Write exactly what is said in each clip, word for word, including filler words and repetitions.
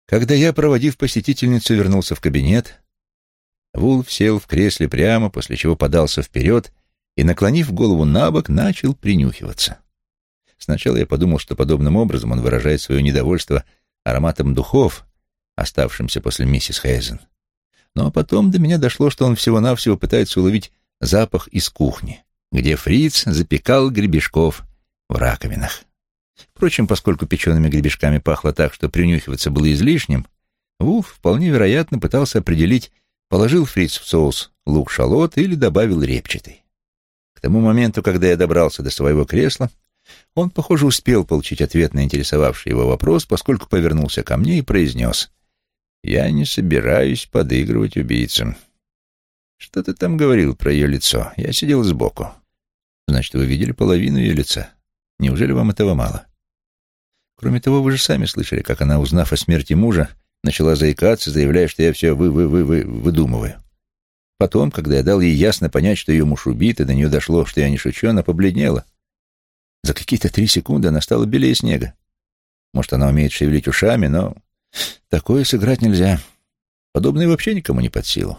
Когда я, проводив посетительницу, вернулся в кабинет, Вулф сел в кресле прямо, после чего подался вперед и, наклонив голову на бок, начал принюхиваться. Сначала я подумал, что подобным образом он выражает свое недовольство ароматом духов, оставшимся после миссис Хейзен. Но потом до меня дошло, что он всего-навсего пытается уловить запах из кухни, где фриц запекал гребешков в раковинах. Впрочем, поскольку печеными гребешками пахло так, что принюхиваться было излишним, Вулф вполне вероятно пытался определить, положил фриц в соус лук-шалот или добавил репчатый. К тому моменту, когда я добрался до своего кресла, он, похоже, успел получить ответ на интересовавший его вопрос, поскольку повернулся ко мне и произнес: «Я не собираюсь подыгрывать убийцам». «Что ты там говорил про ее лицо? Я сидел сбоку». «Значит, вы видели половину ее лица. Неужели вам этого мало? Кроме того, вы же сами слышали, как она, узнав о смерти мужа, начала заикаться, заявляя, что я все вы-вы-вы-вы выдумываю. Потом, когда я дал ей ясно понять, что ее муж убит, и до нее дошло, что я не шучу, она побледнела. За какие-то три секунды она стала белее снега. Может, она умеет шевелить ушами, но такое сыграть нельзя. Подобное вообще никому не под силу».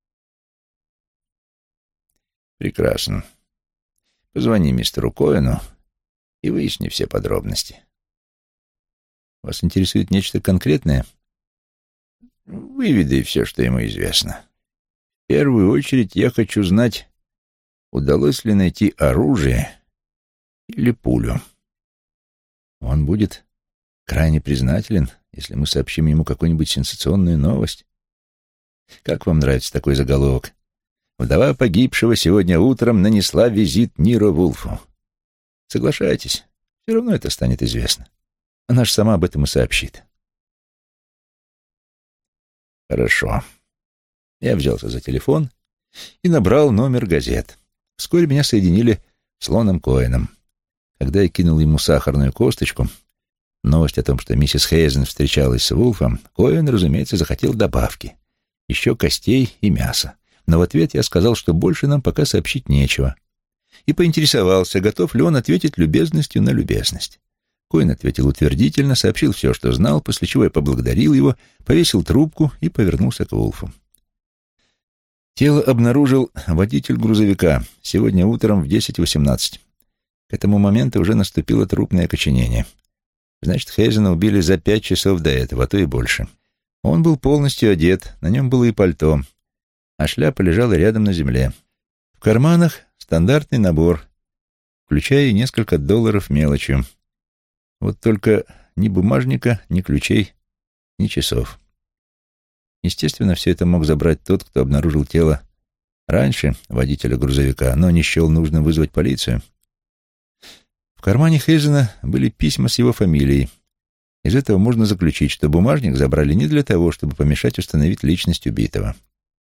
«Прекрасно. Позвони мистеру Коэну и выясни все подробности». «Вас интересует нечто конкретное?» «Выведай все, что ему известно. В первую очередь я хочу знать, удалось ли найти оружие или пулю». «Он будет крайне признателен, если мы сообщим ему какую-нибудь сенсационную новость. Как вам нравится такой заголовок? Вдова погибшего сегодня утром нанесла визит Ниро Вулфу. Соглашайтесь, все равно это станет известно. Она же сама об этом и сообщит». «Хорошо». Я взялся за телефон и набрал номер газет. Вскоре меня соединили с Лоном Коэном. Когда я кинул ему сахарную косточку, новость о том, что миссис Хейзен встречалась с Вулфом, Коэн, разумеется, захотел добавки. Еще костей и мяса. Но в ответ я сказал, что больше нам пока сообщить нечего. И поинтересовался, готов ли он ответить любезностью на любезность. Коэн ответил утвердительно, сообщил все, что знал, после чего я поблагодарил его, повесил трубку и повернулся к Вулфу. Тело обнаружил водитель грузовика сегодня утром в десять восемнадцать. К этому моменту уже наступило трупное окоченение. Значит, Хейзена убили за пять часов до этого, а то и больше. Он был полностью одет, на нем было и пальто, а шляпа лежала рядом на земле. В карманах стандартный набор, включая и несколько долларов мелочью. Вот только ни бумажника, ни ключей, ни часов. Естественно, все это мог забрать тот, кто обнаружил тело раньше водителя грузовика, но не счел нужным вызвать полицию. В кармане Хейзена были письма с его фамилией. Из этого можно заключить, что бумажник забрали не для того, чтобы помешать установить личность убитого.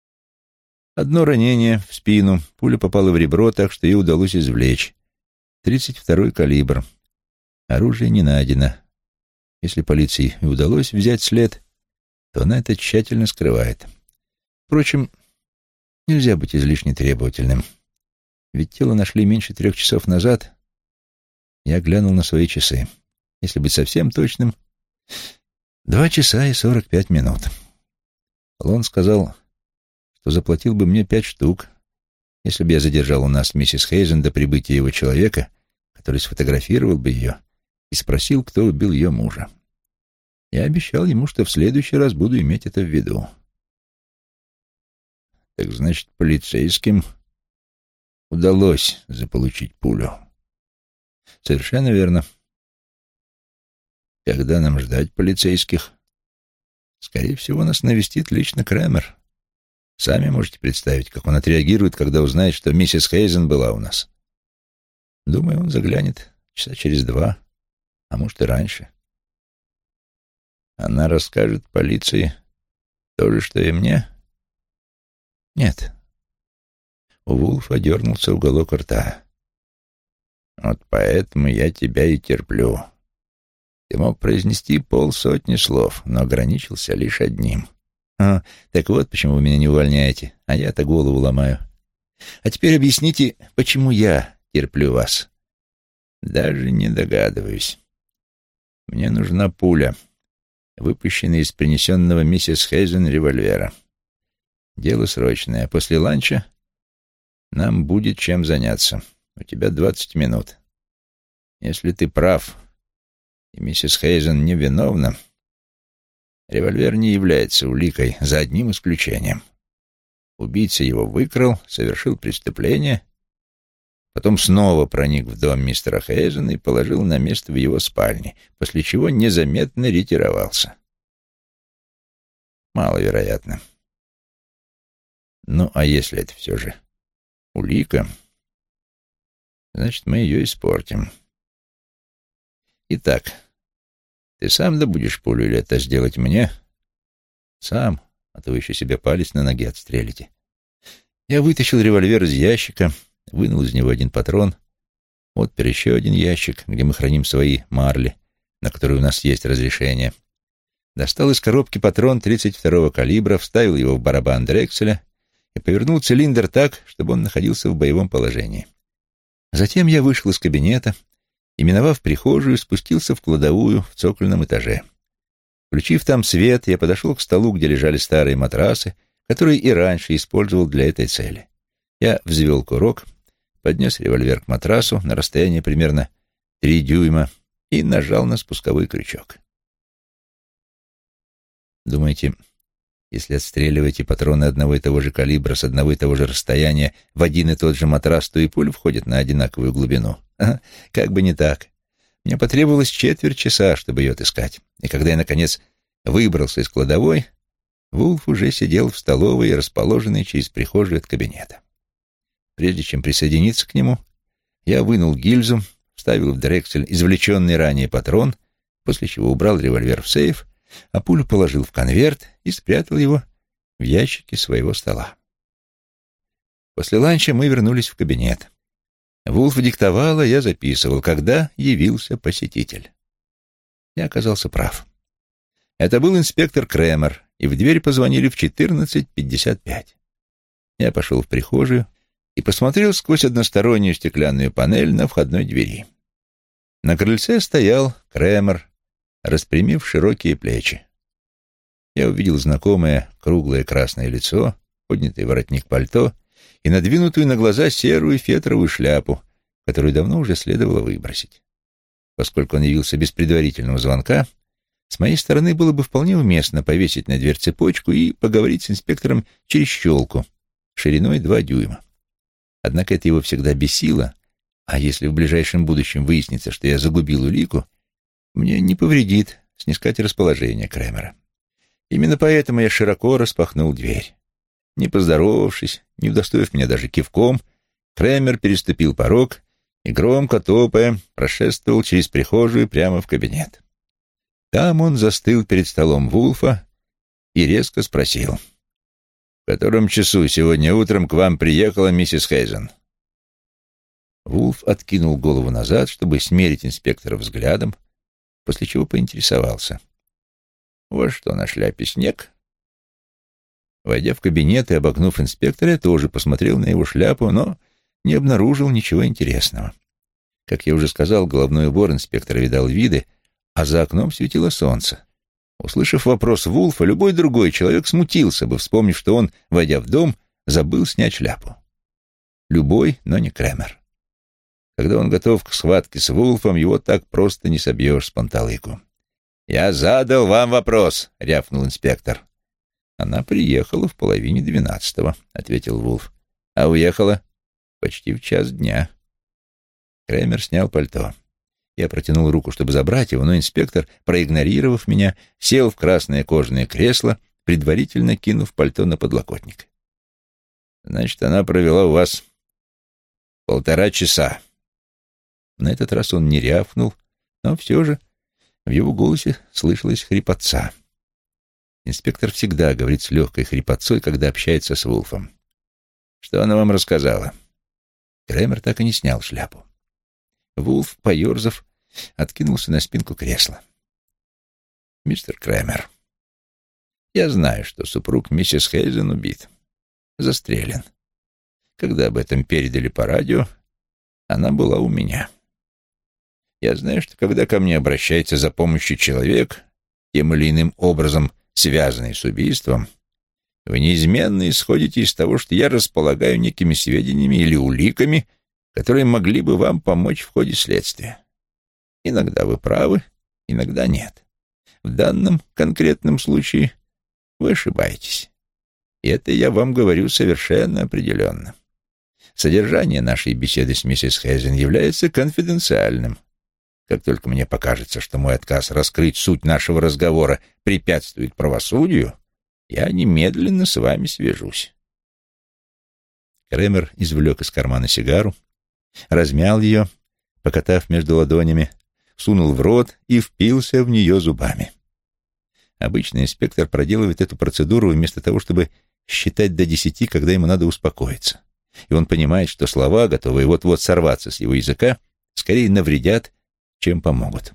Одно ранение в спину, пуля попала в ребро, так что ее удалось извлечь. тридцать второй калибр. Оружие не найдено. Если полиции и удалось взять след, то она это тщательно скрывает. Впрочем, нельзя быть излишне требовательным. Ведь тело нашли меньше трех часов назад. Я глянул на свои часы. Если быть совсем точным, два часа и сорок пять минут. Лон сказал, что заплатил бы мне пять штук, если бы я задержал у нас миссис Хейзен до прибытия его человека, который сфотографировал бы ее и спросил, кто убил ее мужа. Я обещал ему, что в следующий раз буду иметь это в виду. Так значит, полицейским удалось заполучить пулю. Совершенно верно. Когда нам ждать полицейских? Скорее всего, нас навестит лично Крэмер. Сами можете представить, как он отреагирует, когда узнает, что миссис Хейзен была у нас. Думаю, он заглянет часа через два, а может и раньше. Она расскажет полиции то же, что и мне? Нет. У Вулфа дернулся уголок рта. Вот поэтому я тебя и терплю. Ты мог произнести полсотни слов, но ограничился лишь одним. А, так вот, почему вы меня не увольняете, а я-то голову ломаю. А теперь объясните, почему я терплю вас. Даже не догадываюсь. Мне нужна пуля. выпущенный из принесенного миссис Хейзен револьвера. Дело срочное. После ланча нам будет чем заняться. У тебя двадцать минут. Если ты прав, и миссис Хейзен невиновна, револьвер не является уликой, за одним исключением. Убийца его выкрал, совершил преступление, потом снова проник в дом мистера Хейзена и положил на место в его спальне, после чего незаметно ретировался. Маловероятно. Ну, а если это все же улика, значит, мы ее испортим. Итак, ты сам добудешь пулю или это сделать мне? Сам, а то вы еще себе палец на ноге отстрелите. Я вытащил револьвер из ящика, вынул из него один патрон, отпер еще один ящик, где мы храним свои марли, на которые у нас есть разрешение. Достал из коробки патрон тридцать второго калибра, вставил его в барабан дрекселя и повернул цилиндр так, чтобы он находился в боевом положении. Затем я вышел из кабинета и, миновав прихожую, спустился в кладовую в цокольном этаже. Включив там свет, я подошел к столу, где лежали старые матрасы, которые и раньше использовал для этой цели. Я взвел курок, поднес револьвер к матрасу на расстояние примерно три дюйма и нажал на спусковой крючок. Думаете, если отстреливаете патроны одного и того же калибра с одного и того же расстояния в один и тот же матрас, то и пуля входит на одинаковую глубину? А, как бы не так. Мне потребовалось четверть часа, чтобы ее отыскать. И когда я, наконец, выбрался из кладовой, Вулф уже сидел в столовой, расположенной через прихожую от кабинета. Прежде чем присоединиться к нему, я вынул гильзу, вставил в дрексель извлеченный ранее патрон, после чего убрал револьвер в сейф, а пулю положил в конверт и спрятал его в ящике своего стола. После ланча мы вернулись в кабинет. Вулф диктовал, а я записывал, когда явился посетитель. Я оказался прав. Это был инспектор Кремер, и в дверь позвонили в четырнадцать пятьдесят пять. Я пошел в прихожую и посмотрел сквозь одностороннюю стеклянную панель на входной двери. На крыльце стоял Кремер, распрямив широкие плечи. Я увидел знакомое круглое красное лицо, поднятый воротник пальто и надвинутую на глаза серую фетровую шляпу, которую давно уже следовало выбросить. Поскольку он явился без предварительного звонка, с моей стороны было бы вполне уместно повесить на дверь цепочку и поговорить с инспектором через щелку, шириной два дюйма. Однако это его всегда бесило, а если в ближайшем будущем выяснится, что я загубил улику, мне не повредит снискать расположение Кремера. Именно поэтому я широко распахнул дверь. Не поздоровавшись, не удостоив меня даже кивком, Кремер переступил порог и, громко топая, прошествовал через прихожую прямо в кабинет. Там он застыл перед столом Вулфа и резко спросил: «В котором часу сегодня утром к вам приехала миссис Хейзен?» Вулф откинул голову назад, чтобы смерить инспектора взглядом, после чего поинтересовался: «У вас что, на шляпе снег?» Войдя в кабинет и обогнув инспектора, я тоже посмотрел на его шляпу, но не обнаружил ничего интересного. Как я уже сказал, головной убор инспектора видал виды, а за окном светило солнце. Услышав вопрос Вулфа, любой другой человек смутился бы, вспомнив, что он, войдя в дом, забыл снять шляпу. Любой, но не Кремер. Когда он готов к схватке с Вулфом, его так просто не собьешь с панталыку. «Я задал вам вопрос», — рявкнул инспектор. «Она приехала в половине двенадцатого», — ответил Вулф. «А уехала почти в час дня». Кремер снял пальто. Я протянул руку, чтобы забрать его, но инспектор, проигнорировав меня, сел в красное кожаное кресло, предварительно кинув пальто на подлокотник. «Значит, она провела у вас полтора часа». На этот раз он не рявкнул, но все же в его голосе слышалась хрипотца. Инспектор всегда говорит с легкой хрипотцой, когда общается с Вулфом. «Что она вам рассказала?» Кремер так и не снял шляпу. Вулф, поерзав, откинулся на спинку кресла. «Мистер Кремер, я знаю, что супруг миссис Хейзен убит, застрелен. Когда об этом передали по радио, она была у меня. Я знаю, что когда ко мне обращается за помощью человек, тем или иным образом связанный с убийством, вы неизменно исходите из того, что я располагаю некими сведениями или уликами, которые могли бы вам помочь в ходе следствия. Иногда вы правы, иногда нет. В данном конкретном случае вы ошибаетесь. И это я вам говорю совершенно определенно. Содержание нашей беседы с миссис Хейзен является конфиденциальным. Как только мне покажется, что мой отказ раскрыть суть нашего разговора препятствует правосудию, я немедленно с вами свяжусь. Кремер извлек из кармана сигару, размял ее, покатав между ладонями, сунул в рот и впился в нее зубами. Обычно инспектор проделывает эту процедуру вместо того, чтобы считать до десяти, когда ему надо успокоиться. И он понимает, что слова, готовые вот-вот сорваться с его языка, скорее навредят, чем помогут.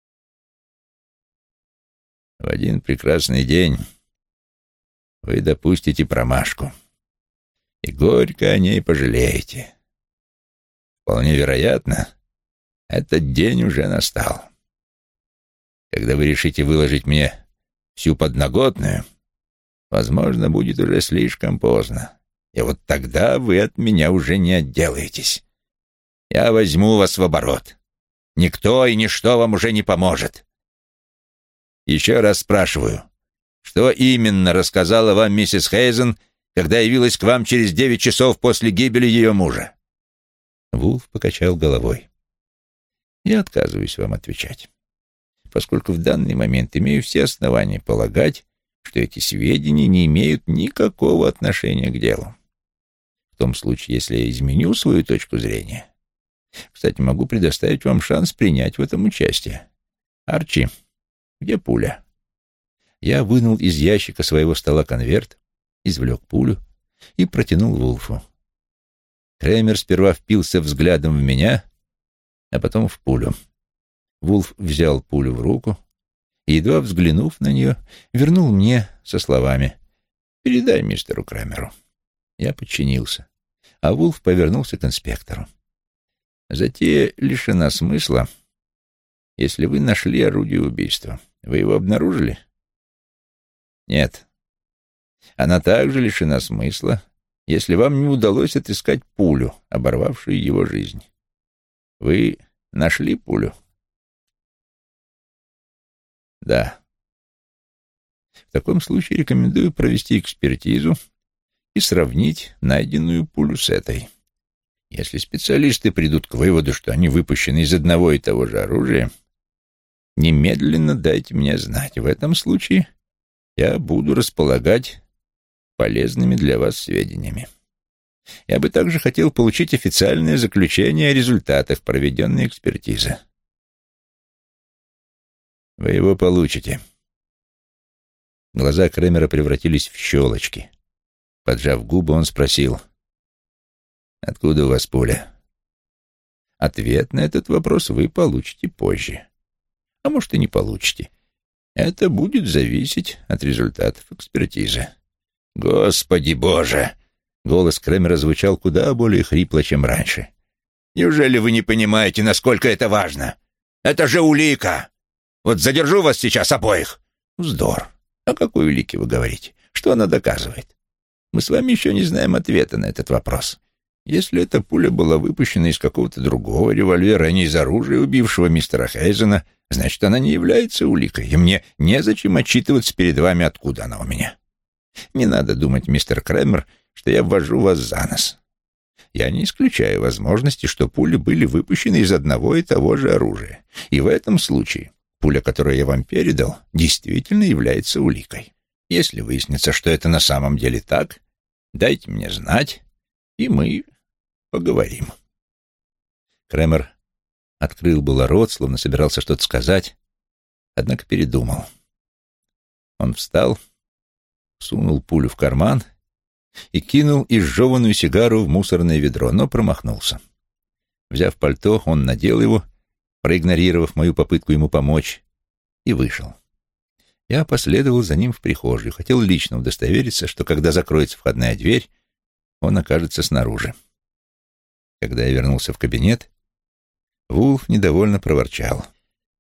В один прекрасный день вы допустите промашку и горько о ней пожалеете. Вполне вероятно, этот день уже настал. Когда вы решите выложить мне всю подноготную, возможно, будет уже слишком поздно, и вот тогда вы от меня уже не отделаетесь. Я возьму вас в оборот. Никто и ничто вам уже не поможет. Еще раз спрашиваю, что именно рассказала вам миссис Хейзен, когда явилась к вам через девять часов после гибели ее мужа? Вулф покачал головой. Я отказываюсь вам отвечать, поскольку в данный момент имею все основания полагать, что эти сведения не имеют никакого отношения к делу. В том случае, если я изменю свою точку зрения. Кстати, могу предоставить вам шанс принять в этом участие. Арчи, где пуля? Я вынул из ящика своего стола конверт, извлек пулю и протянул Вулфу. Кремер сперва впился взглядом в меня, а потом в пулю. Вулф взял пулю в руку и, едва взглянув на нее, вернул мне со словами: «Передай мистеру Кремеру». Я подчинился, а Вулф повернулся к инспектору. «Затея лишена смысла, если вы нашли орудие убийства. Вы его обнаружили?» «Нет. Она также лишена смысла, если вам не удалось отыскать пулю, оборвавшую его жизнь. Вы нашли пулю?» «Да». «В таком случае рекомендую провести экспертизу и сравнить найденную пулю с этой. Если специалисты придут к выводу, что они выпущены из одного и того же оружия, немедленно дайте мне знать. В этом случае я буду располагать полезными для вас сведениями. Я бы также хотел получить официальное заключение о результатах проведенной экспертизы». «Вы его получите». Глаза Кремера превратились в щелочки. Поджав губы, он спросил: «Откуда у вас пуля?» Ответ на этот вопрос вы получите позже. А может, и не получите. Это будет зависеть от результатов экспертизы. «Господи Боже!» Голос Кремера звучал куда более хрипло, чем раньше. «Неужели вы не понимаете, насколько это важно? Это же улика! Вот задержу вас сейчас обоих!» «Вздор! О какой улике вы говорите? Что она доказывает? Мы с вами еще не знаем ответа на этот вопрос. Если эта пуля была выпущена из какого-то другого револьвера, а не из оружия убившего мистера Хейзена, значит, она не является уликой, и мне незачем отчитываться перед вами, откуда она у меня. Не надо думать, мистер Кремер, что я ввожу вас за нос. Я не исключаю возможности, что пули были выпущены из одного и того же оружия. И в этом случае пуля, которую я вам передал, действительно является уликой. Если выяснится, что это на самом деле так, дайте мне знать, и мы поговорим». Кремер открыл было рот, словно собирался что-то сказать, однако передумал. Он встал, сунул пулю в карман и кинул изжеванную сигару в мусорное ведро, но промахнулся. Взяв пальто, он надел его, проигнорировав мою попытку ему помочь, и вышел. Я последовал за ним в прихожую, хотел лично удостовериться, что когда закроется входная дверь, он окажется снаружи. Когда я вернулся в кабинет, Вулф недовольно проворчал: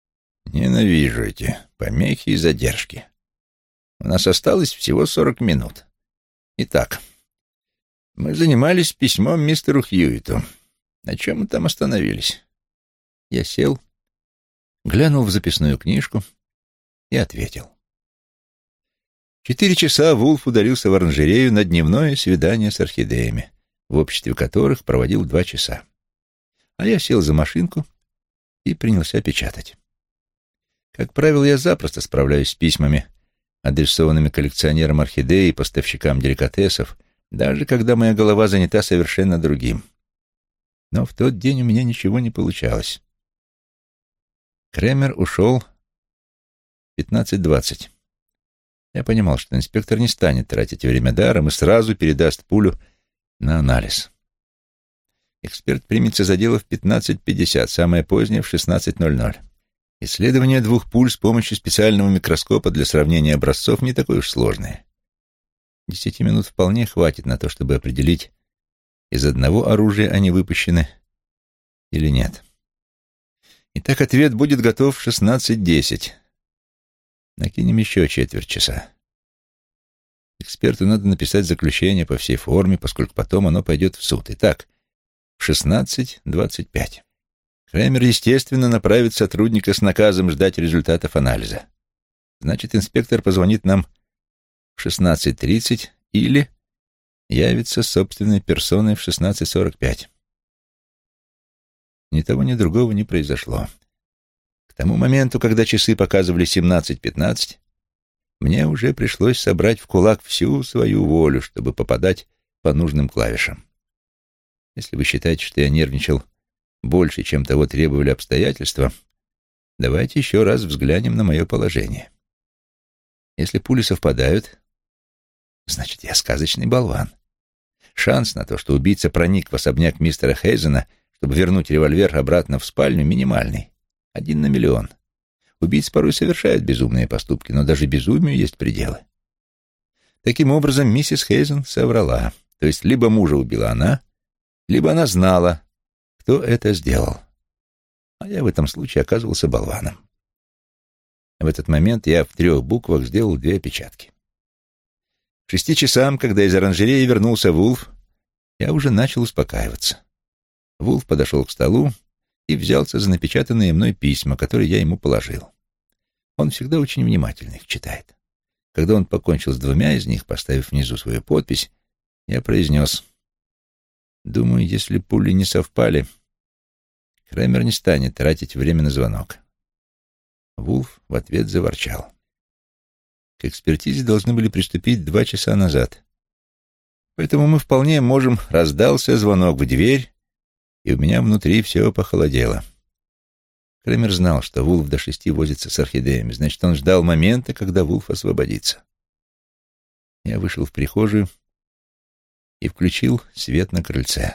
Ненавижу эти помехи и задержки. У нас осталось всего сорок минут. Итак, мы занимались письмом мистеру Хьюиту. На чем мы там остановились? Я сел, глянул в записную книжку и ответил. Четыре часа Вулф удалился в оранжерею на дневное свидание с орхидеями, в обществе которых проводил два часа. А я сел за машинку и принялся печатать. Как правило, я запросто справляюсь с письмами, адресованными коллекционерам орхидей и поставщикам деликатесов, даже когда моя голова занята совершенно другим. Но в тот день у меня ничего не получалось. Кремер ушел в пятнадцать двадцать. Я понимал, что инспектор не станет тратить время даром и сразу передаст пулю на анализ. Эксперт примется за дело в пятнадцать пятьдесят, самое позднее в шестнадцать ноль ноль. Исследование двух пуль с помощью специального микроскопа для сравнения образцов не такое уж сложное. Десяти минут вполне хватит на то, чтобы определить, из одного оружия они выпущены или нет. Итак, ответ будет готов в шестнадцать десять. Накинем еще четверть часа. Эксперту надо написать заключение по всей форме, поскольку потом оно пойдет в суд. Итак, в шестнадцать двадцать пять. Кремер, естественно, направит сотрудника с наказом ждать результатов анализа. Значит, инспектор позвонит нам в шестнадцать тридцать или явится собственной персоной в шестнадцать сорок пять. Ни того, ни другого не произошло. К тому моменту, когда часы показывали семнадцать пятнадцать, мне уже пришлось собрать в кулак всю свою волю, чтобы попадать по нужным клавишам. Если вы считаете, что я нервничал больше, чем того требовали обстоятельства, давайте еще раз взглянем на мое положение. Если пули совпадают, значит, я сказочный болван. Шанс на то, что убийца проник в особняк мистера Хейзена, чтобы вернуть револьвер обратно в спальню, минимальный. Один на миллион. Убийцы порой совершают безумные поступки, но даже безумию есть пределы. Таким образом, миссис Хейзен соврала. То есть либо мужа убила она, либо она знала, кто это сделал. А я в этом случае оказывался болваном. В этот момент я в трех буквах сделал две опечатки. К шести часам, когда из оранжереи вернулся Вулф, я уже начал успокаиваться. Вулф подошел к столу и взялся за напечатанные мной письма, которые я ему положил. Он всегда очень внимательно их читает. Когда он покончил с двумя из них, поставив внизу свою подпись, я произнес: «Думаю, если пули не совпали, Кремер не станет тратить время на звонок». Вулф в ответ заворчал. К экспертизе должны были приступить два часа назад. Поэтому мы вполне можем... Раздался звонок в дверь, и у меня внутри все похолодело. Кремер знал, что Вулф до шести возится с орхидеями, значит, он ждал момента, когда Вулф освободится. Я вышел в прихожую и включил свет на крыльце.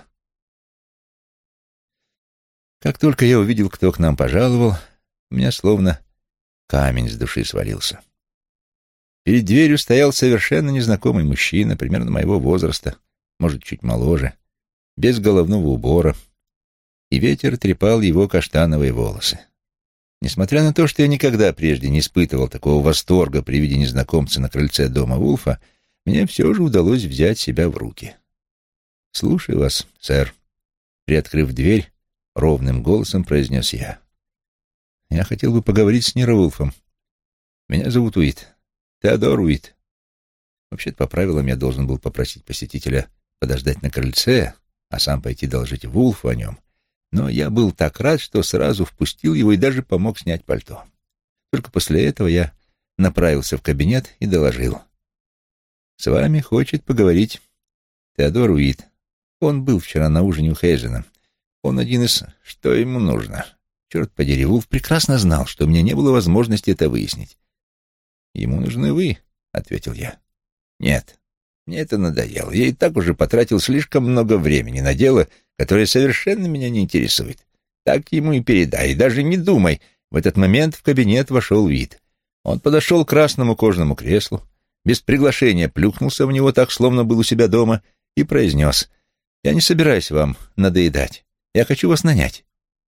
Как только я увидел, кто к нам пожаловал, у меня словно камень с души свалился. Перед дверью стоял совершенно незнакомый мужчина, примерно моего возраста, может, чуть моложе, без головного убора, и ветер трепал его каштановые волосы. Несмотря на то, что я никогда прежде не испытывал такого восторга при виде незнакомца на крыльце дома Вулфа, мне все же удалось взять себя в руки. «Слушаю вас, сэр», — приоткрыв дверь, ровным голосом произнес я. «Я хотел бы поговорить с Ниро Вулфом. Меня зовут Уит. Теодор Уит». Вообще-то, по правилам, я должен был попросить посетителя подождать на крыльце, а сам пойти доложить Вулфу о нем. Но я был так рад, что сразу впустил его и даже помог снять пальто. Только после этого я направился в кабинет и доложил: «С вами хочет поговорить Теодор Уит. Он был вчера на ужине у Хейзена. Он один из... Что ему нужно?» Черт подери, Вулф прекрасно знал, что у меня не было возможности это выяснить. «Ему нужны вы», — ответил я. «Нет, мне это надоело. Я и так уже потратил слишком много времени на дело, которое совершенно меня не интересует. Так ему и передай, и даже не думай». В этот момент в кабинет вошел Уит. Он подошел к красному кожаному креслу, без приглашения плюхнулся в него так, словно был у себя дома, и произнес: «Я не собираюсь вам надоедать. Я хочу вас нанять».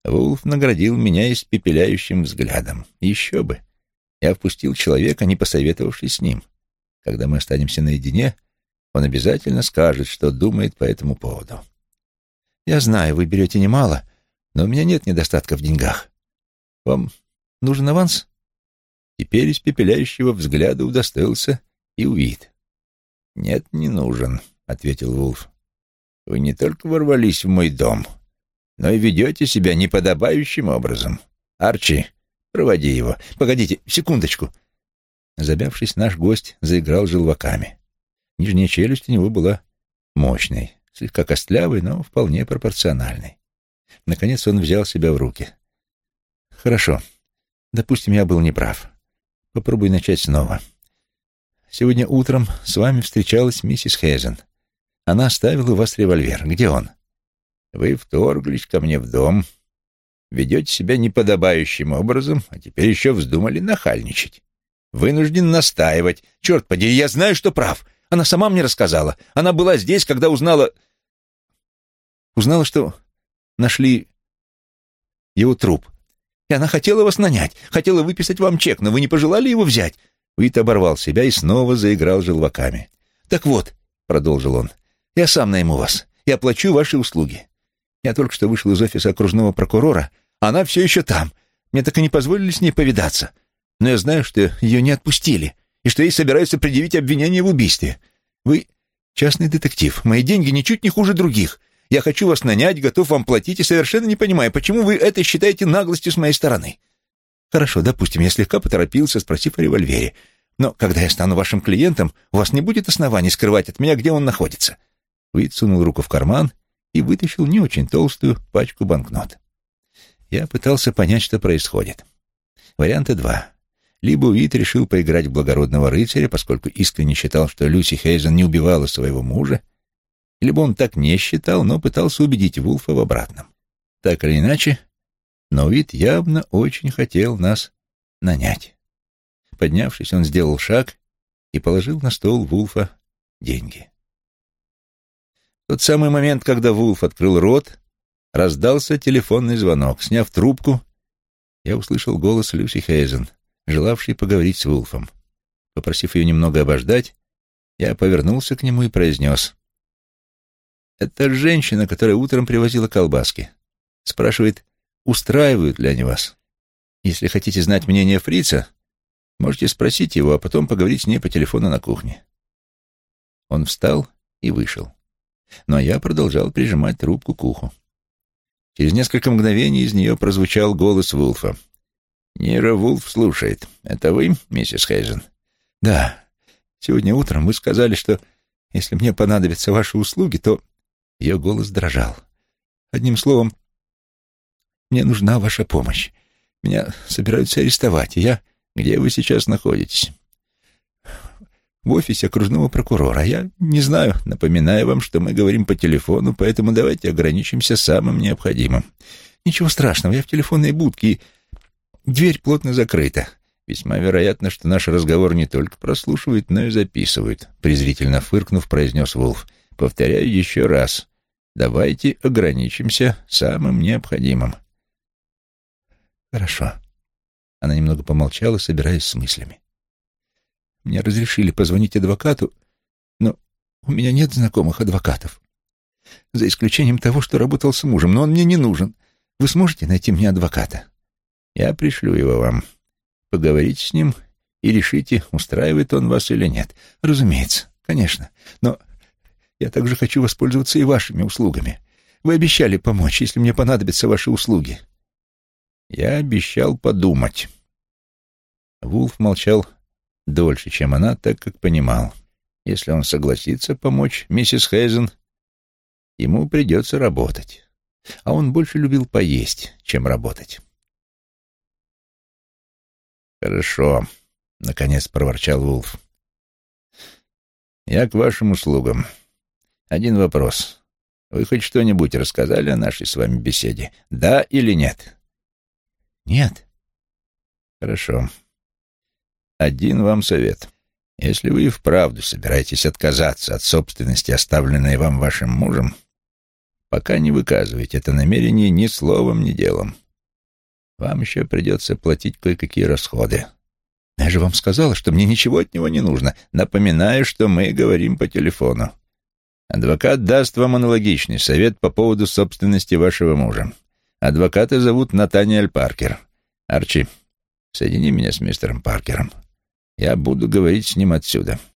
Вулф наградил меня испепеляющим взглядом. Еще бы. Я впустил человека, не посоветовавшись с ним. Когда мы останемся наедине, он обязательно скажет, что думает по этому поводу. Я знаю, вы берете немало, но у меня нет недостатка в деньгах. Вам нужен аванс? Теперь испепеляющего взгляда удостоился и Уит. «Нет, не нужен», — ответил Вулф. «Вы не только ворвались в мой дом, но и ведете себя неподобающим образом. Арчи, проводи его. Погодите, секундочку». Забявшись, наш гость заиграл желваками. Нижняя челюсть у него была мощной, слегка костлявой, но вполне пропорциональной. Наконец он взял себя в руки. «Хорошо. Допустим, я был неправ. Попробуй начать снова. Сегодня утром с вами встречалась миссис Хейзен. Она оставила у вас револьвер. Где он?» «Вы вторглись ко мне в дом, ведете себя неподобающим образом, а теперь еще вздумали нахальничать. Вынужден настаивать. Черт подери, я знаю, что прав. Она сама мне рассказала. Она была здесь, когда узнала... Узнала, что нашли его труп. И она хотела вас нанять, хотела выписать вам чек, но вы не пожелали его взять». Уит оборвал себя и снова заиграл желваками. «Так вот», — продолжил он, — «я сам найму вас и оплачу ваши услуги. Я только что вышел из офиса окружного прокурора, а она все еще там. Мне так и не позволили с ней повидаться. Но я знаю, что ее не отпустили, и что ей собираются предъявить обвинение в убийстве. Вы частный детектив, мои деньги ничуть не хуже других. Я хочу вас нанять, готов вам платить и совершенно не понимаю, почему вы это считаете наглостью с моей стороны. Хорошо, допустим, я слегка поторопился, спросив о револьвере. Но когда я стану вашим клиентом, у вас не будет оснований скрывать от меня, где он находится». Уит сунул руку в карман и вытащил не очень толстую пачку банкнот. Я пытался понять, что происходит. Варианта два. Либо Уит решил поиграть в благородного рыцаря, поскольку искренне считал, что Люси Хейзен не убивала своего мужа, либо он так не считал, но пытался убедить Вулфа в обратном. Так или иначе, но Уит явно очень хотел нас нанять. Поднявшись, он сделал шаг и положил на стол Вулфа деньги. В тот самый момент, когда Вулф открыл рот, раздался телефонный звонок. Сняв трубку, я услышал голос Люси Хейзен, желавшей поговорить с Вулфом. Попросив ее немного обождать, я повернулся к нему и произнес: «Это женщина, которая утром привозила колбаски. Спрашивает, устраивают ли они вас. Если хотите знать мнение фрица, можете спросить его, а потом поговорить с ней по телефону на кухне». Он встал и вышел. Но я продолжал прижимать трубку к уху. Через несколько мгновений из нее прозвучал голос Вулфа. «Нира Вулф слушает. Это вы, миссис Хейзен?» «Да. Сегодня утром вы сказали, что если мне понадобятся ваши услуги, то...» Ее голос дрожал. «Одним словом, мне нужна ваша помощь. Меня собираются арестовать, и я...» «Где вы сейчас находитесь?» «В офисе окружного прокурора. Я не знаю. Напоминаю вам, что мы говорим по телефону, поэтому давайте ограничимся самым необходимым». «Ничего страшного. Я в телефонной будке, и дверь плотно закрыта. Весьма вероятно, что наш разговор не только прослушивают, но и записывают», — презрительно фыркнув, произнес Вулф. «Повторяю еще раз. Давайте ограничимся самым необходимым». «Хорошо». Она немного помолчала, собираясь с мыслями. «Мне разрешили позвонить адвокату, но у меня нет знакомых адвокатов. За исключением того, что работал с мужем, но он мне не нужен. Вы сможете найти мне адвоката?» «Я пришлю его вам. Поговорите с ним и решите, устраивает он вас или нет». «Разумеется, конечно. Но я также хочу воспользоваться и вашими услугами. Вы обещали помочь, если мне понадобятся ваши услуги». «Я обещал подумать». Вулф молчал дольше, чем она, так как понимал, если он согласится помочь миссис Хейзен, ему придется работать, а он больше любил поесть, чем работать. «Хорошо», — наконец проворчал Вулф. «Я к вашим услугам. Один вопрос. Вы хоть что-нибудь рассказали о нашей с вами беседе? Да или нет?» «Нет». «Хорошо. Один вам совет. Если вы и вправду собираетесь отказаться от собственности, оставленной вам вашим мужем, пока не выказывайте это намерение ни словом, ни делом. Вам еще придется платить кое-какие расходы. Я же вам сказала, что мне ничего от него не нужно. Напоминаю, что мы говорим по телефону. Адвокат даст вам аналогичный совет по поводу собственности вашего мужа. Адвоката зовут Натаниэль Паркер. Арчи, соедини меня с мистером Паркером. Я буду говорить с ним отсюда.